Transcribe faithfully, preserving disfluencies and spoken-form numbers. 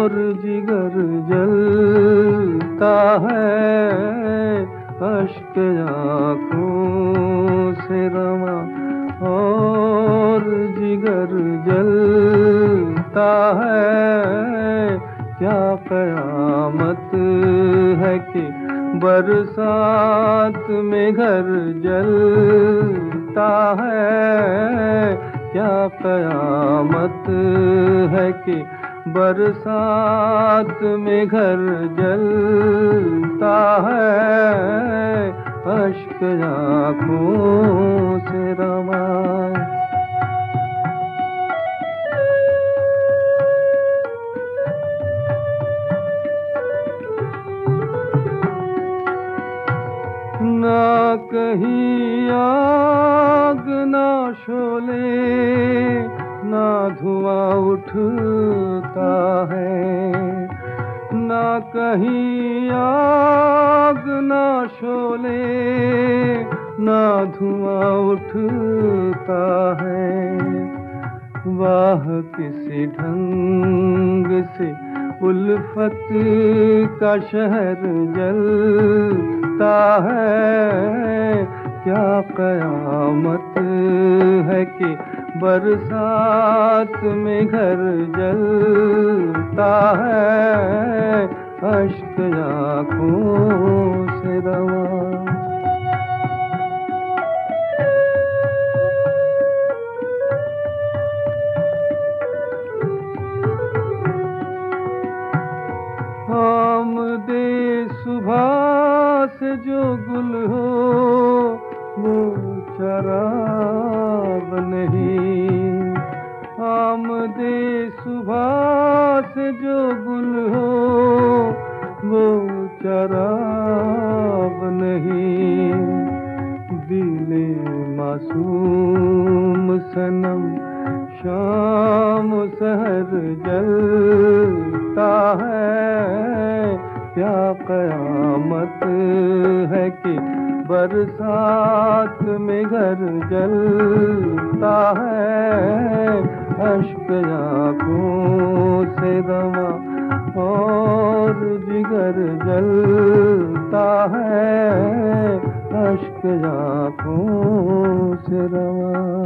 और जिगर जलता है, अश्क आँखों से रवा और जिगर जलता है। क्या कयामत है कि बरसात में घर जलता है। क्या कयामत है कि बरसात में घर जलता है, अश्क आँखों से रवा। ना कहीं आग ना शोले, ना धुआं उठता है। ना कहीं आग ना शोले, ना धुआं उठता है। वाह किसी ढंग से उल्फत का शहर जलता है। क्या कयामत है कि बरसात में घर जलता है, अश्क आँखों से रवा। आमदे सुबह से जो गुल हो वो शराब नहीं। आमदे सुबह से जो गुल हो वो शराब नहीं। दिले मासूम सनम शाम सहर जलता है। क्या कयामत है कि बरसात में घर जलता है, अश्क आँखों से रवा और जिगर जलता है, अश्क आँखों से रवा।